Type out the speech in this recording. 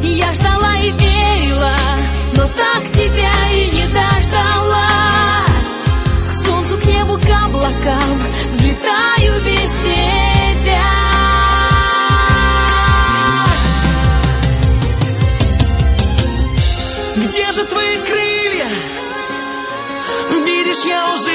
Я ждала и верила, но так тебя и не дождалась. К солнцу, к небу, к облакам взлетаю без тебя. Где же твои крылья? Видишь, я уже